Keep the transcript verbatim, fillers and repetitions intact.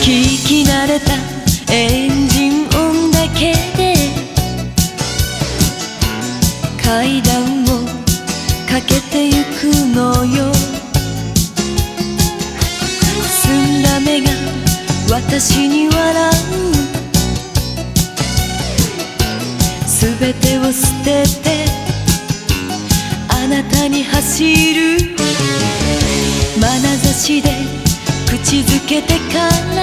聞き慣れたエンジン音だけで階段を駆けてゆくのよ。澄んだ目が私に笑う。すべてを捨ててあなたに走る。眼差しで口づけてから